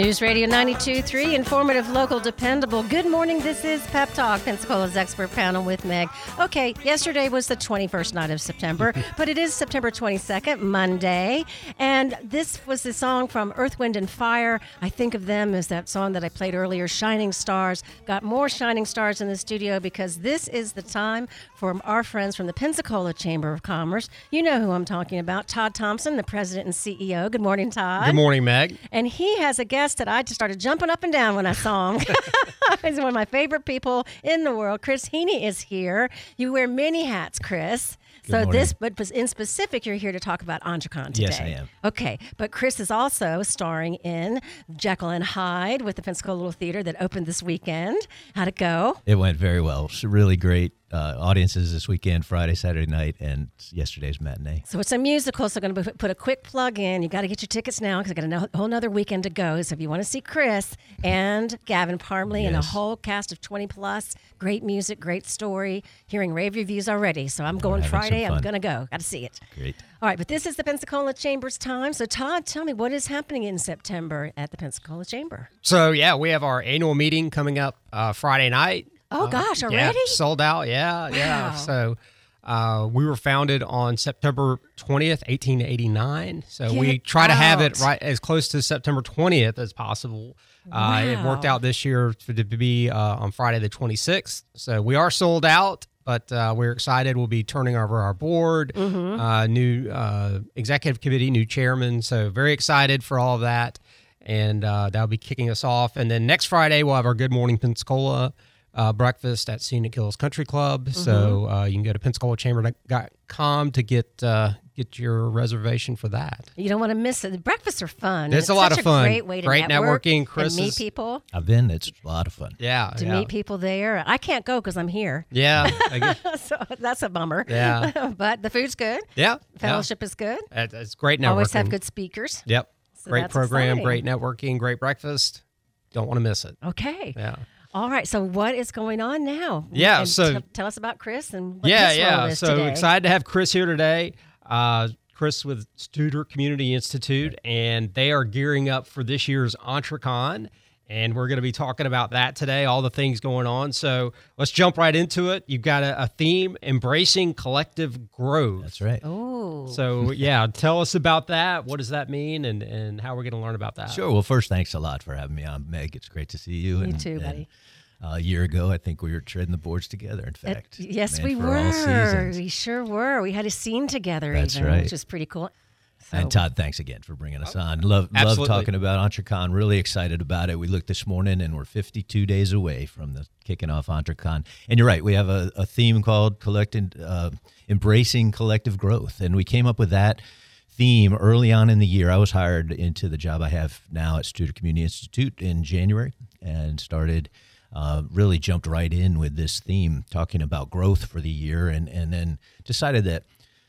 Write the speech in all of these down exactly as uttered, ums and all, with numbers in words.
News Radio ninety-two point three, informative, local, dependable. Good morning. This is Pep Talk, Pensacola's expert panel with Meg. Okay, yesterday was the twenty-first night of September, but it is September twenty-second, Monday. And this was the song from Earth, Wind, and Fire. I think of them as that song that I played earlier, Shining Stars. Got more shining stars in the studio because this is the time for our friends from the Pensacola Chamber of Commerce. You know who I'm talking about, Todd Thompson, the president and C E O. Good morning, Todd. Good morning, Meg. And he has a guest that I just started jumping up and down when I saw him. He's one of my favorite people in the world. Chris Heaney is here. You wear many hats, Chris. Good so morning. this, but in specific, you're here to talk about Entrecon today. Yes, I am. Okay, but Chris is also starring in Jekyll and Hyde with the Pensacola Little Theater that opened this weekend. How'd it go? It went very well. It's really great uh, audiences this weekend, Friday, Saturday night, and yesterday's matinee. So it's a musical, so I'm going to put a quick plug in. You got to get your tickets now because I got a whole nother weekend to go. So if you want to see Chris and Gavin Parmley and a Yes. whole cast of twenty plus, great music, great story, hearing rave reviews already. So I'm going having some Friday. I'm fun. going to go. Got to see it. Great. All right, but this is the Pensacola Chamber's time. So Todd, tell me what is happening in September at the Pensacola Chamber? So, yeah, we have our annual meeting coming up uh, Friday night. Oh, Uh, gosh, yeah, already? sold out, yeah, yeah. Wow. So uh, we were founded on September twentieth, eighteen eighty-nine. So we Get try to have it out. right as close to September twentieth as possible. Uh, it worked Wow. out this year to, to be uh, on Friday the twenty-sixth. So we are sold out. But uh, we're excited. We'll be turning over our board, Mm-hmm. uh, new uh, executive committee, new chairman. So very excited for all of that. And uh, that'll be kicking us off. And then next Friday, we'll have our Good Morning Pensacola uh, breakfast at Scenic Hills Country Club. Mm-hmm. So uh, you can go to pensacola chamber dot com to get uh, get your reservation for that. You don't want to miss it. The breakfasts are fun. It's a lot such of fun. Great way to Great network networking. and Chris meet is- people. I've been. It's a lot of fun. Yeah. To yeah. meet people there. I can't go because I'm here. Yeah. I guess- So that's a bummer. Yeah. But the food's good. yeah. Fellowship is good. Yeah. It- It's great networking. Always have good speakers. Yep. So Great that's program, exciting. great networking, great breakfast. Don't want to miss it. Okay. Yeah. All right. So what is going on now? Yeah, And so- t- tell us about Chris and what Yeah, his role yeah. is So today. excited to have Chris here today. Uh, Chris with Studer Community Institute, and they are gearing up for this year's Entrecon. And we're going to be talking about that today, all the things going on. So let's jump right into it. You've got a, a theme, embracing collective growth. That's right. Oh. So, yeah, tell us about that. What does that mean, and, and how we're going to learn about that? Sure. Well, first, thanks a lot for having me on, Meg. It's great to see you. You and, too, and, buddy. uh, a year ago, I think we were treading the boards together, in It- fact. yes, Man we for all were. seasons. We sure were. We had a scene together That's even, right. which was pretty cool. So, And Todd, thanks again for bringing us on. Love, love Absolutely. talking about Entrecon. Really excited about it. We looked this morning, and we're fifty-two days away from the kicking off Entrecon. And you're right, we have a, a theme called collecting, uh, embracing collective growth, and we came up with that theme early on in the year. I was hired into the job I have now at Studer Community Institute in January, and started. Uh, really jumped right in with this theme, talking about growth for the year, and and then decided that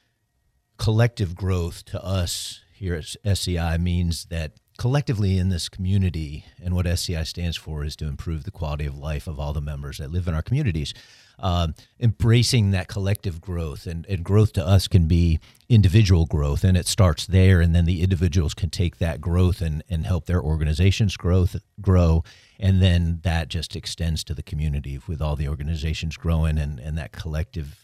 collective growth to us here at S C I means that collectively in this community, and what S C I stands for is to improve the quality of life of all the members that live in our communities. Um, embracing that collective growth, and, and growth to us can be individual growth, and it starts there, and then the individuals can take that growth and, and help their organizations growth grow, and then that just extends to the community with all the organizations growing, and, and that collective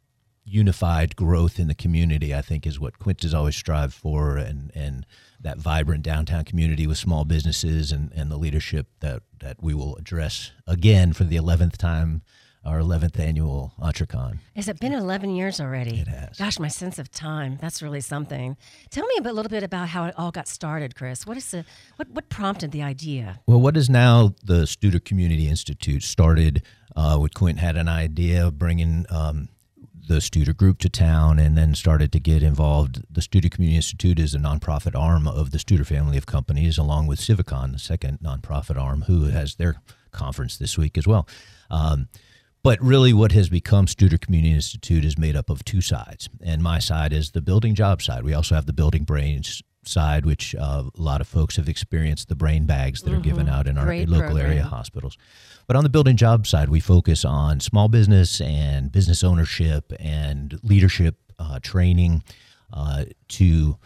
unified growth in the community, I think, is what Quint has always strived for, and, and that vibrant downtown community with small businesses and, and the leadership that, that we will address again for the eleventh time, our eleventh annual Entrecon. Has it been eleven years already? It has. Gosh, my sense of time. That's really something. Tell me a bit- little bit about how it all got started, Chris. What is the what, what prompted the idea? Well, what is now the Studer Community Institute started uh, with Quint had an idea of bringing um, the Studer Group to town, and then started to get involved. The Studer Community Institute is a nonprofit arm of the Studer family of companies, along with Civicon, the second nonprofit arm, who has their conference this week as well. Um, But really what has become Studer Community Institute is made up of two sides. And my side is the building job side. We also have the building brains side, which uh, a lot of folks have experienced, the brain bags that are given out in our Great local area program. hospitals. But on the building job side, we focus on small business and business ownership and leadership uh, training uh, to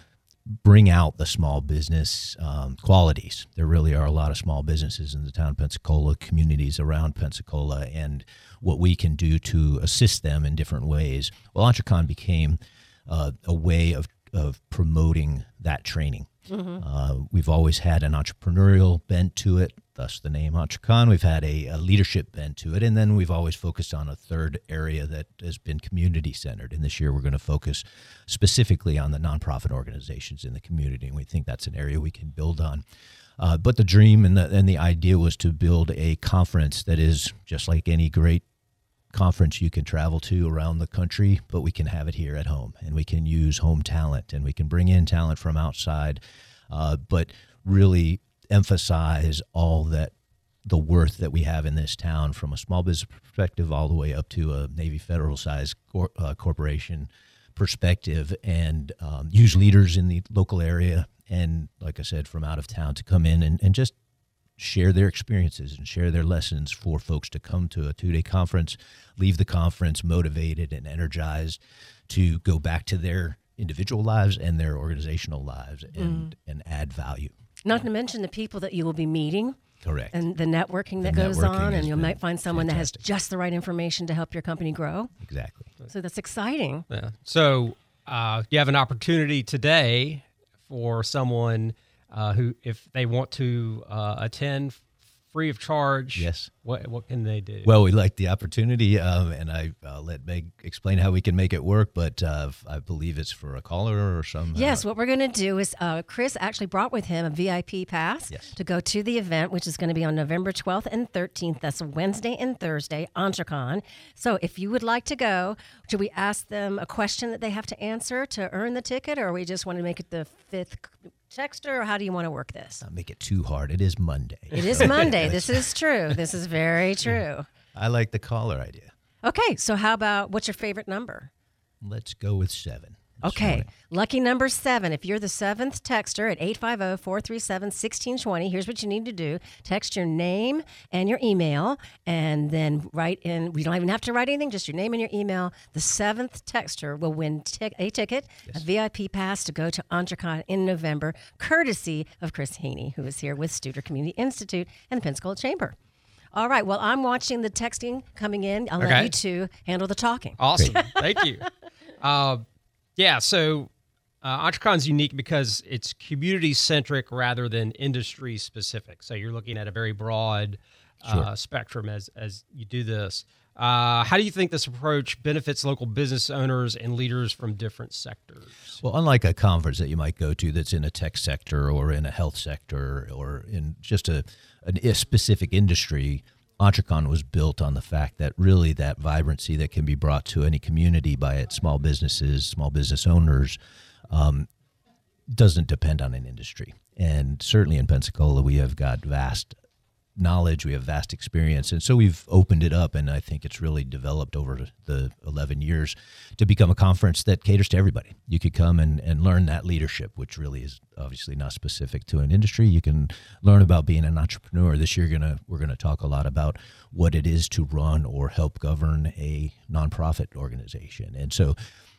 bring out the small business um, qualities. There really are a lot of small businesses in the town of Pensacola, communities around Pensacola, and what we can do to assist them in different ways. Well, EntreCon became uh, a way of, of promoting that training. Mm-hmm. Uh, we've always had an entrepreneurial bent to it, thus the name EntreCon. We've had a, a leadership bent to it, and then we've always focused on a third area that has been community-centered. And this year we're going to focus specifically on the nonprofit organizations in the community, and we think that's an area we can build on. Uh, but the dream and the, and the idea was to build a conference that is just like any great conference you can travel to around the country, but we can have it here at home, and we can use home talent, and we can bring in talent from outside, uh, but really emphasize all that the worth that we have in this town from a small business perspective all the way up to a Navy Federal size cor- uh, corporation perspective, and um, use leaders in the local area and, like I said, from out of town to come in and, and just share their experiences and share their lessons for folks to come to a two-day conference, leave the conference motivated and energized to go back to their individual lives and their organizational lives and, mm. and add value. Not to mention the people that you will be meeting. Correct. And the networking that the goes networking on, and you might find someone fantastic. that has just the right information to help your company grow. Exactly. So that's exciting. Yeah. So uh, you have an opportunity today for someone uh, who, if they want to uh, attend free of charge, yes. What what can they do? Well, we like the opportunity, um, and I uh, let Meg explain how we can make it work. But uh, I believe it's for a caller or some. Yes, uh, what we're going to do is uh, Chris actually brought with him a V I P pass yes. to go to the event, which is going to be on November twelfth and thirteenth. That's Wednesday and Thursday, EntreCon. So if you would like to go, should we ask them a question that they have to answer to earn the ticket, or we just want to make it the fifth texter, or how do you want to work this? Not make it too hard. It is Monday. It is Monday. This is true. This is very true. I like the caller idea. Okay, so how about, what's your favorite number? Let's go with seven. Okay, morning. Lucky number seven. If you're the seventh texter at eight five zero, four three seven, one six two zero, here's what you need to do. Text your name and your email, and then write in, we don't even have to write anything, just your name and your email. The seventh texter will win tic- a ticket, yes. a V I P pass to go to EntreCon in November, courtesy of Chris Haney, who is here with Studer Community Institute and the Pensacola Chamber. All right, well, I'm watching the texting coming in. I'll okay. let you two handle the talking. Awesome. Thank you. Uh, Yeah, so uh, EntreCon's unique because it's community-centric rather than industry-specific. So you're looking at a very broad uh, sure. spectrum as as you do this. Uh, how do you think this approach benefits local business owners and leaders from different sectors? Well, unlike a conference that you might go to that's in a tech sector or in a health sector or in just a, a specific industry, EntreCon was built on the fact that really that vibrancy that can be brought to any community by its small businesses, small business owners, um, doesn't depend on an industry. And certainly in Pensacola, we have got vast knowledge, we have vast experience, and so we've opened it up, and I think it's really developed over the eleven years to become a conference that caters to everybody. You could come and, and learn that leadership, which really is obviously not specific to an industry. You can learn about being an entrepreneur. This year gonna we're going to talk a lot about what it is to run or help govern a nonprofit organization. And so,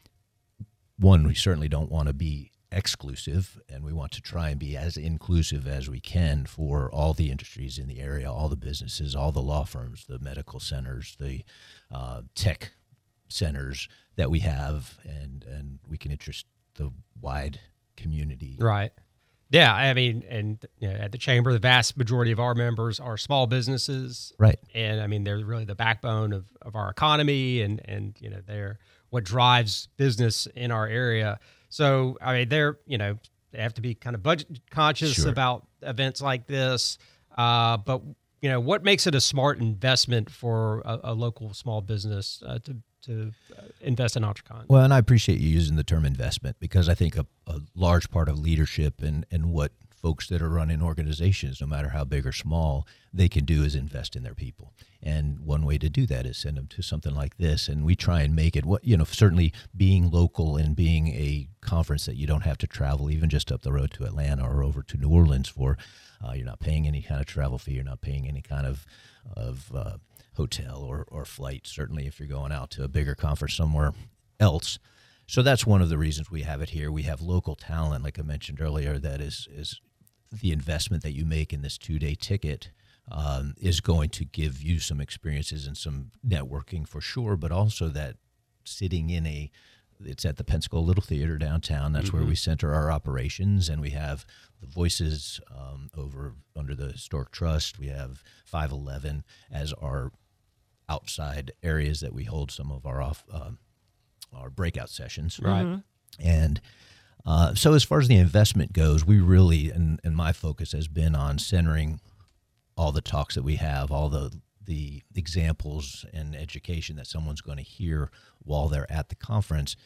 one, we certainly don't want to be exclusive, and we want to try and be as inclusive as we can for all the industries in the area, all the businesses, all the law firms, the medical centers, the uh, tech centers that we have, and, and we can interest the wide community. Right. Yeah, I mean, and you know, at the Chamber, the vast majority of our members are small businesses. Right. And I mean, they're really the backbone of, of our economy, and, and, you know, they're what drives business in our area. So, I mean, they're, you know, they have to be kind of budget conscious Sure. about events like this. Uh, but, you know, what makes it a smart investment for a, a local small business uh, to, to invest in EntreCon? Well, and I appreciate you using the term investment, because I think a, a large part of leadership and, and what folks that are running organizations, no matter how big or small, they can do is invest in their people. And one way to do that is send them to something like this. And we try and make it, what you know, certainly being local and being a conference that you don't have to travel even just up the road to Atlanta or over to New Orleans for. Uh, you're not paying any kind of travel fee. You're not paying any kind of of uh, hotel or, or flight, certainly if you're going out to a bigger conference somewhere else. So that's one of the reasons we have it here. We have local talent, like I mentioned earlier, that is is the investment that you make in this two-day ticket um, is going to give you some experiences and some networking for sure, but also that sitting in a, it's at the Pensacola Little Theater downtown. That's mm-hmm. where we center our operations, and we have the Voices um, over under the Historic Trust. We have five eleven as our outside areas that we hold some of our off um, our breakout sessions. Right. Mm-hmm. And uh, so as far as the investment goes, we really, and, and my focus has been on centering all the talks that we have, all the the examples and education that someone's going to hear while they're at the conference,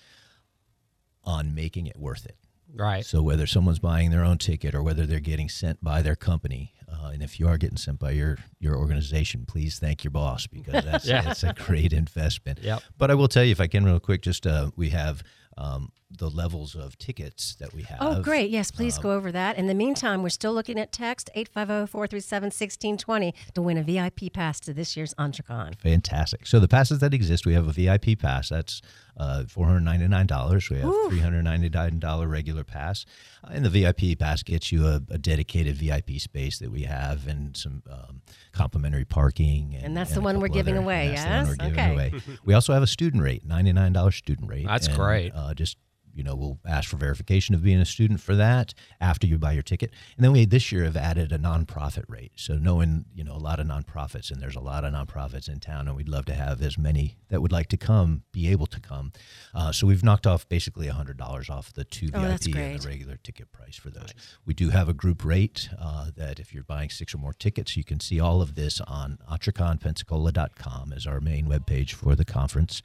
on making it worth it. Right. So whether someone's buying their own ticket or whether they're getting sent by their company, uh, and if you are getting sent by your, your organization, please thank your boss, because that's, yeah. that's a great investment. Yep. But I will tell you, if I can real quick, just uh, we have um, the levels of tickets that we have. Oh, great. Yes, please Um, go over that. In the meantime, we're still looking at text eight five zero, four three seven, one six two zero to win a V I P pass to this year's EntreCon. Fantastic. So the passes that exist, we have a V I P pass. That's uh, four hundred ninety-nine dollars. We have Ooh. three hundred ninety-nine dollars regular pass. Uh, and the V I P pass gets you a, a dedicated V I P space that we have, and some um, complimentary parking. And, And that's and the a one we're couple giving other- away, and that's the one yes? we're giving Okay. away. We also have a student rate, ninety-nine dollars student rate. That's And, great. Uh, just you know, we'll ask for verification of being a student for that after you buy your ticket. And then we this year have added a nonprofit rate. So knowing, you know, a lot of nonprofits, and there's a lot of nonprofits in town, and we'd love to have as many that would like to come be able to come. Uh, so we've knocked off basically one hundred dollars off the two Oh, that's V I P and great. the regular ticket price for those. We do have a group rate uh, that if you're buying six or more tickets, you can see all of this on Entrecon Pensacola dot com as our main webpage for the conference.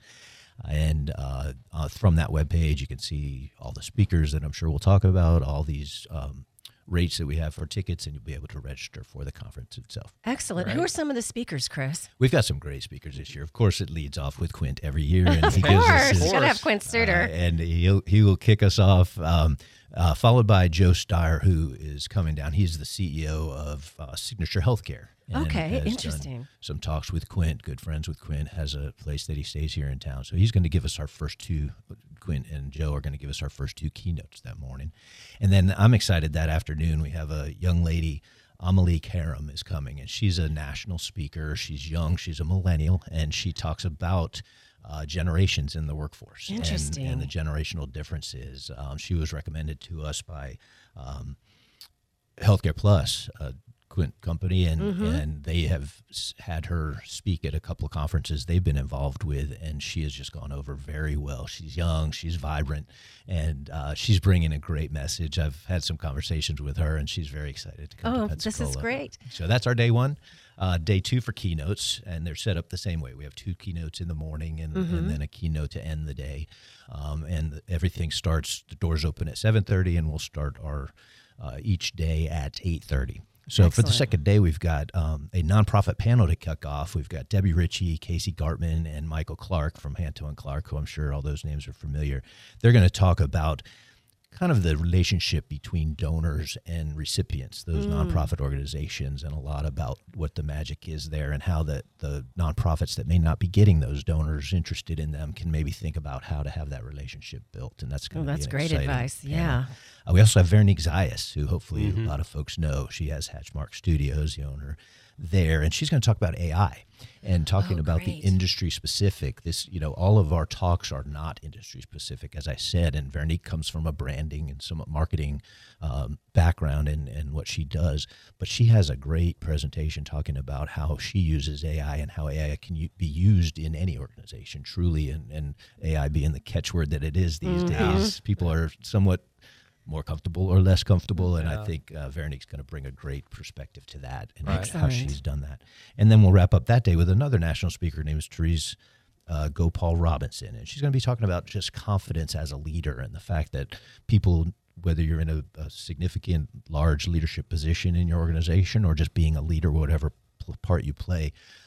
And uh, uh, from that webpage, you can see all the speakers that I'm sure we'll talk about, all these um, rates that we have for tickets, and you'll be able to register for the conference itself. Excellent. Right. Who are some of the speakers, Chris? We've got some great speakers this year. Of course, it leads off with Quint every year. And he Of gives us course. his, You got to have course. Quint Suter. uh, and he'll, he will kick us off, um, uh, followed by Joe Steyer, who is coming down. He's the C E O of uh, Signature Healthcare. and Okay, has done interesting. some talks with Quint, good friends with Quint, has a place that he stays here in town. So he's going to give us our first two, Quint and Joe are going to give us our first two keynotes that morning. And then I'm excited that afternoon we have a young lady, Amelie Karam, is coming, and she's a national speaker. She's young, she's a millennial, and she talks about uh, generations in the workforce. and- Interesting. And, the generational differences. Um, she was recommended to us by um, Healthcare Plus, uh, Quint company, and Mm-hmm. and they have s- had her speak at a couple of conferences they've been involved with, and she has just gone over very well. She's young, she's vibrant, and uh, she's bringing a great message. I've had some conversations with her, and she's very excited to come Oh, to this is Pensacola. great. So that's our day one. Uh, day two for keynotes, and they're set up the same way. We have two keynotes in the morning, and, Mm-hmm. and then a keynote to end the day. Um, and everything starts, the doors open at seven thirty, and we'll start our uh, each day at eight thirty. So for the Excellent. second day, we've got um, a nonprofit panel to kick off. We've got Debbie Ritchie, Casey Gartman, and Michael Clark from Hanto and Clark, who I'm sure all those names are familiar. They're going to talk about kind of the relationship between donors and recipients, those nonprofit organizations, and a lot about what the magic is there, and how the, the nonprofits that may not be getting those donors interested in them can maybe think about how to have that relationship built. And that's Oh, going to be that's an great exciting advice. panel. Yeah. Uh, we also have Veronique Zayas, who hopefully a lot of folks know. She has Hatchmark Studios, the owner there, and she's going to talk about A I and talking Oh, about the great. industry specific. This, you know, all of our talks are not industry specific, as I said, and Veronique comes from a branding and some marketing um, background and, and what she does, but she has a great presentation talking about how she uses A I and how A I can u- be used in any organization, truly, and, and A I being the catchword that it is these days. People are somewhat more comfortable or less comfortable, and I think uh, Veronique's going to bring a great perspective to that and Right. how Excellent. she's done that. And then we'll wrap up that day with another national speaker named Therese uh, Gopal Robinson, and she's going to be talking about just confidence as a leader and the fact that people, whether you're in a, a significant, large leadership position in your organization or just being a leader, whatever pl- part you play,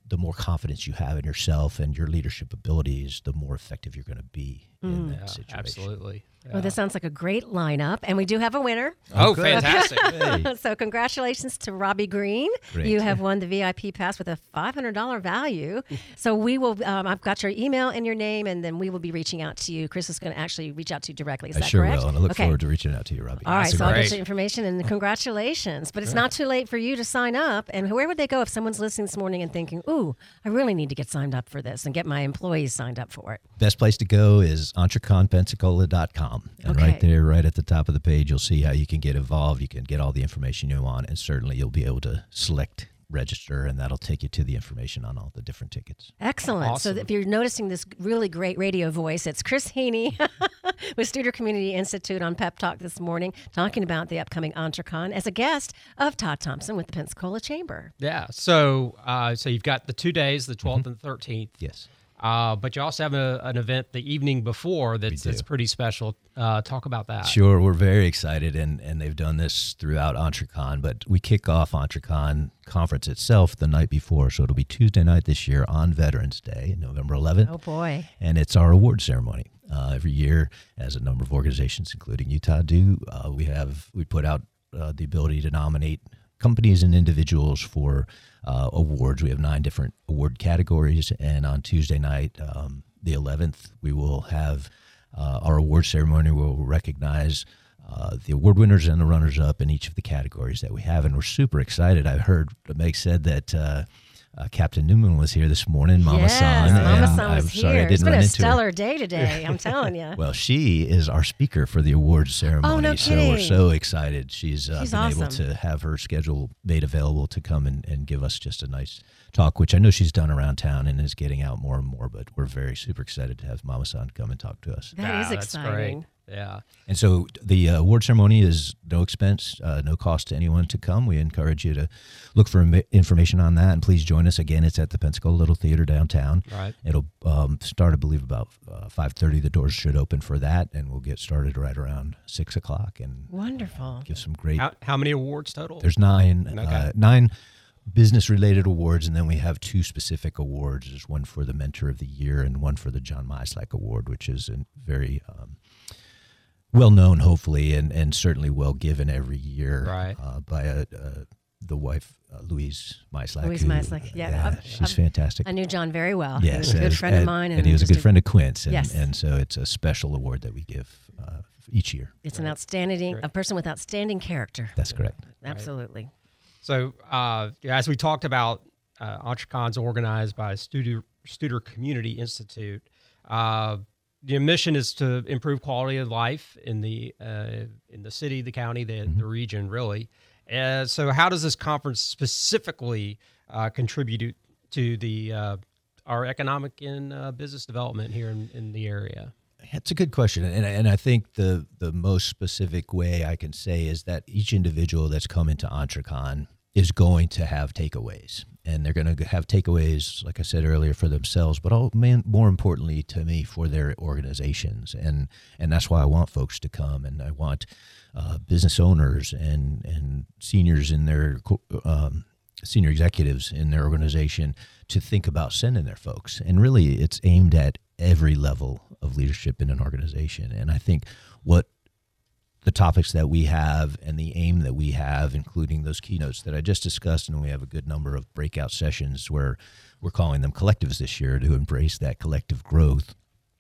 the more confidence you have in yourself and your leadership abilities, the more effective you're going to be in that Yeah, situation. absolutely. Yeah. Well, this sounds like a great lineup, and we do have a winner. Oh, good. fantastic. Hey. So congratulations to Robbie Green. Great. You have won the V I P pass with a five hundred dollars value. So we will, um, I've got your email and your name, and then we will be reaching out to you. Chris is going to actually reach out to you directly. Is I that sure correct? will, and I look Okay. forward to reaching out to you, Robbie. All right, That's so I'll get great. you information, and congratulations. But it's not too late for you to sign up. And where would they go if someone's listening this morning and thinking, ooh, I really need to get signed up for this and get my employees signed up for it? Best place to go is Entrecon Pensacola dot com. And Okay. right there, right at the top of the page, you'll see how you can get involved. You can get all the information you want, and certainly you'll be able to select register, and that'll take you to the information on all the different tickets. Excellent. Awesome. So if you're noticing this really great radio voice, it's Chris Heaney with Studer Community Institute on Pep Talk this morning, talking about the upcoming Entrecon as a guest of Todd Thompson with the Pensacola Chamber. Yeah. So, uh, so you've got the two days, the twelfth and thirteenth. Yes. Uh, but you also have a, an event the evening before that's, do. that's pretty special. Uh, talk about that. Sure, we're very excited, and, and they've done this throughout Entrecon, but we kick off Entrecon conference itself the night before, so it'll be Tuesday night this year on Veterans Day, November eleventh, Oh, boy. and it's our award ceremony. Uh, every year, as a number of organizations, including Utah, do, uh, we have we put out uh, the ability to nominate companies and individuals for uh, awards. We have nine different award categories, and on Tuesday night, um, the eleventh, we will have uh, our award ceremony where we'll recognize uh, the award winners and the runners-up in each of the categories that we have, and we're super excited. I heard Meg said that uh, uh, Captain Newman was here this morning, Mama yes, San. Mama and San I'm was sorry here. I It's didn't been run a into her. stellar day today, I'm telling you. Well, she is our speaker for the awards ceremony, Oh, no so we're kidding. so excited. She's, uh, She's been able awesome. to have her schedule made available to come and, and give us just a nice talk, which I know she's done around town and is getting out more and more, but we're very super excited to have Mama San come and talk to us. That Yeah, is that's exciting. great. Yeah. And so the uh, award ceremony is no expense, uh, no cost to anyone to come. We encourage you to look for im- information on that, and please join us. Again, it's at the Pensacola Little Theater downtown. Right. It'll um, start, I believe, about uh, five thirty. The doors should open for that, and we'll get started right around six o'clock and Wonderful. give some great. How, how many awards total? There's nine, Okay. uh, nine business-related awards, and then we have two specific awards. There's one for the Mentor of the Year and one for the John Meislak Award, which is a very um, well known, hopefully, and, and certainly well given every year Right. uh, by a, uh, the wife, uh, Louise Meislak. Louise who- Meislak, yeah. I've- she's I've- fantastic. I knew John very well. he Yes, was a good and- friend of and- mine. and he was a just good friend of Quint's, and, Yes. and so it's a special award that we give uh, each year. It's an outstanding, a person with outstanding character. That's correct. Absolutely. So, uh, yeah, as we talked about, uh, Entrecon's organized by Studer, Studer Community Institute. Uh, the mission is to improve quality of life in the uh, in the city, the county, the, the region, really. Uh, so, how does this conference specifically uh, contribute to the uh, our economic and uh, business development here in, in the area? That's a good question, and and I think the the most specific way I can say is that each individual that's come into Entrecon is going to have takeaways, and they're going to have takeaways, like I said earlier, for themselves, but all, man, more importantly to me, for their organizations, and and that's why I want folks to come, and I want uh, business owners and and seniors in their co- um, senior executives in their organization to think about sending their folks, and really it's aimed at every level of leadership in an organization. And I think what the topics that we have and the aim that we have, including those keynotes that I just discussed, and we have a good number of breakout sessions where we're calling them collectives this year to embrace that collective growth,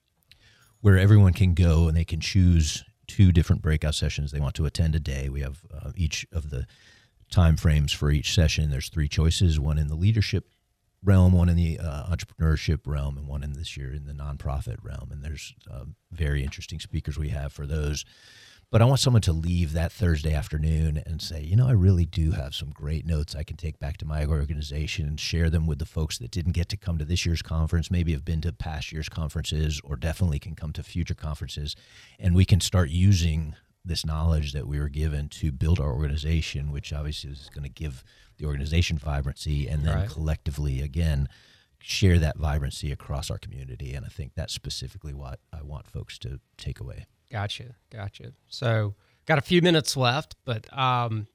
where everyone can go and they can choose two different breakout sessions they want to attend a day. We have uh, each of the time frames for each session. There's three choices, one in the leadership realm, one in the uh, entrepreneurship realm, and one in this year in the nonprofit realm. And there's um, very interesting speakers we have for those. But I want someone to leave that Thursday afternoon and say, you know, I really do have some great notes I can take back to my organization and share them with the folks that didn't get to come to this year's conference, maybe have been to past year's conferences, or definitely can come to future conferences. And we can start using this knowledge that we were given to build our organization, which obviously is going to give the organization vibrancy, and then Right. collectively, again, share that vibrancy across our community. And I think that's specifically what I want folks to take away. Gotcha, gotcha. So, got a few minutes left, but um,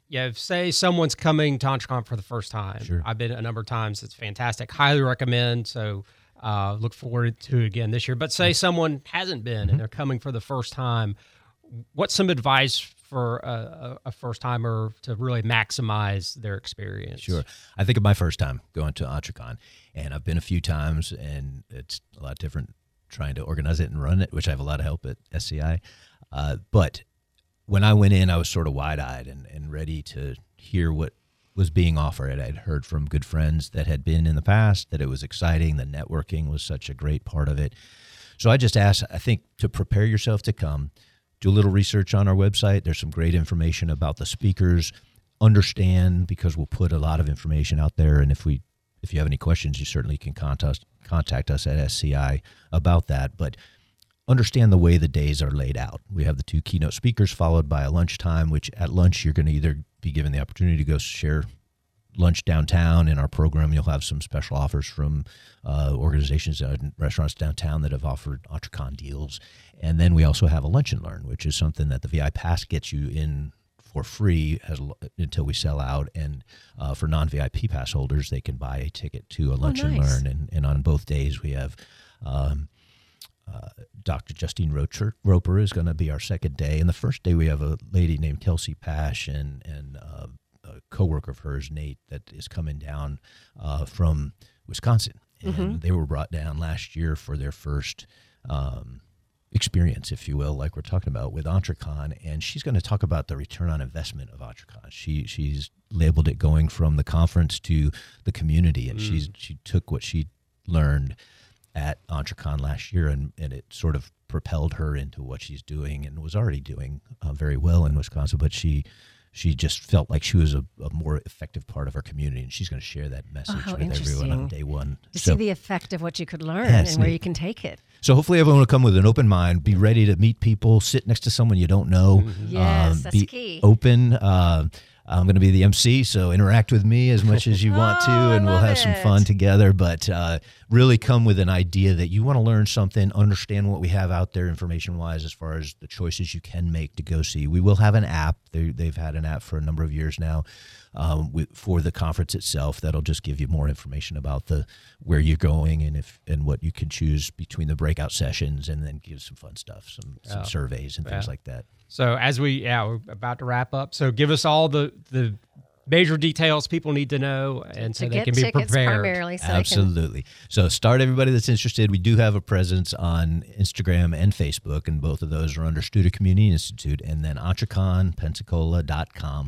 yeah, if, say someone's coming to EntreCon for the first time. Sure. I've been a number of times. It's fantastic. Highly recommend. So uh, look forward to it again this year. But say someone hasn't been mm-hmm. and they're coming for the first time, what's some advice for a, a first-timer to really maximize their experience? Sure. I think of my first time going to EntreCon, and I've been a few times, and it's a lot different trying to organize it and run it, which I have a lot of help at S C I. Uh, but when I went in, I was sort of wide-eyed and, and ready to hear what was being offered. I'd heard from good friends that had been in the past that it was exciting. The networking was such a great part of it. So I just asked, I think, to prepare yourself to come, do a little research on our website. There's some great information about the speakers. Understand, because we'll put a lot of information out there. And if we, if you have any questions, you certainly can contact, contact us at S C I about that. But understand the way the days are laid out. We have the two keynote speakers followed by a lunchtime, which at lunch you're going to either be given the opportunity to go share lunch downtown. In our program, you'll have some special offers from uh, organizations and restaurants downtown that have offered EntreCon deals. And then we also have a lunch and learn, which is something that the V I Pass gets you in for free as, until we sell out. And uh, for non-V I P pass holders, they can buy a ticket to a lunch oh, nice. and learn. And, and on both days, we have um, uh, Doctor Justine Rocher, Roper is going to be our second day. And the first day, we have a lady named Kelsey Pash and, and uh, a coworker of hers, Nate, that is coming down uh, from Wisconsin. And mm-hmm. they were brought down last year for their first um, experience, if you will, like we're talking about with EntreCon. And she's going to talk about the return on investment of EntreCon. She she's labeled it going from the conference to the community, and mm. she's she took what she learned at EntreCon last year, and, and it sort of propelled her into what she's doing and was already doing uh, very well in Wisconsin. But she she just felt like she was a, a more effective part of our community, and she's going to share that message oh, with everyone on day one. To so, see the effect of what you could learn yes, and where you can take it. So hopefully everyone will come with an open mind, be ready to meet people, sit next to someone you don't know. Mm-hmm. Yes, um, that's be key. Open. Uh, I'm going to be the M C, so interact with me as much as you want to, oh, and we'll have it. some fun together. But uh, really come with an idea that you want to learn something, understand what we have out there information-wise as far as the choices you can make to go see. We will have an app. They, they've had an app for a number of years now um, with, for the conference itself that'll just give you more information about the where you're going and if and what you can choose between the breakout sessions, and then give some fun stuff, some, some yeah. surveys and things yeah. like that. So as we, yeah, we're about to wrap up. So give us all the, the major details people need to know, and so to they get can be tickets prepared. Primarily, so Absolutely. They can... So start everybody that's interested. We do have a presence on Instagram and Facebook, and both of those are under Studer Community Institute. And then entrecon pensacola dot com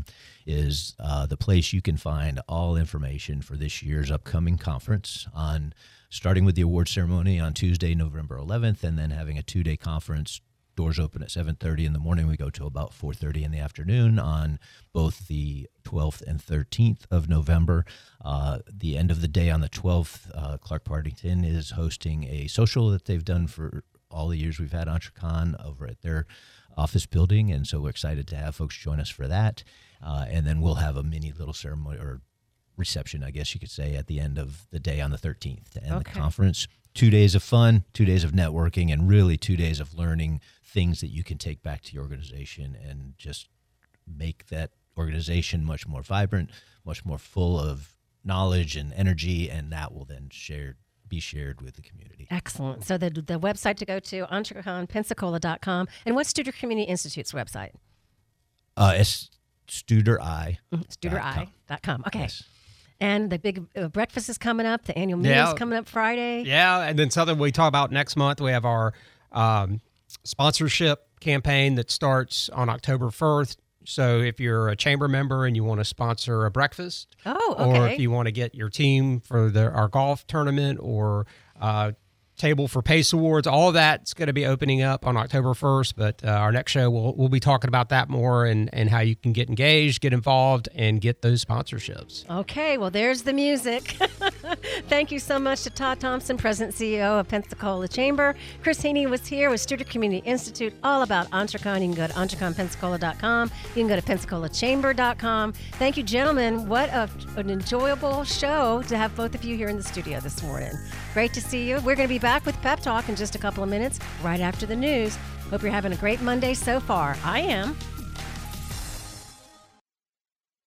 is uh, the place you can find all information for this year's upcoming conference, on starting with the award ceremony on Tuesday, November eleventh, and then having a two-day conference. Doors open at seven thirty in the morning. We go till about four thirty in the afternoon on both the twelfth and thirteenth of November. Uh, the end of the day on the twelfth, uh, Clark Partington is hosting a social that they've done for all the years we've had EntreCon over at their office building, and so we're excited to have folks join us for that. Uh, and then we'll have a mini little ceremony or reception, I guess you could say, at the end of the day on the thirteenth to end Okay. the conference. Two days of fun, two days of networking, and really two days of learning things that you can take back to your organization and just make that organization much more vibrant, much more full of knowledge and energy, and that will then share, be shared with the community. Excellent. So the the website to go to, entrecon pensacola dot com. And what's Studer Community Institute's website? Uh, it's studer i studer i dot com. Okay. Yes. And the big uh, breakfast is coming up. The annual meeting Yeah. is coming up Friday. Yeah, and then something we talk about next month, we have our um, sponsorship campaign that starts on October first. So if you're a chamber member and you want to sponsor a breakfast, Oh, or okay. if you want to get your team for the, our golf tournament or uh, table for PACE Awards, all of that's going to be opening up on October first. But uh, our next show, we'll, we'll be talking about that more, and, and how you can get engaged, get involved, and get those sponsorships. Okay, well, there's the music. Thank you so much to Todd Thompson, President and C E O of Pensacola Chamber. Chris Heaney was here with Studer Community Institute, all about EntreCon. You can go to entrecon pensacola dot com. You can go to pensacola chamber dot com. Thank you, gentlemen. What a, an enjoyable show to have both of you here in the studio this morning. Great to see you. We're going to be back with Pep Talk in just a couple of minutes, right after the news. Hope you're having a great Monday so far. I am.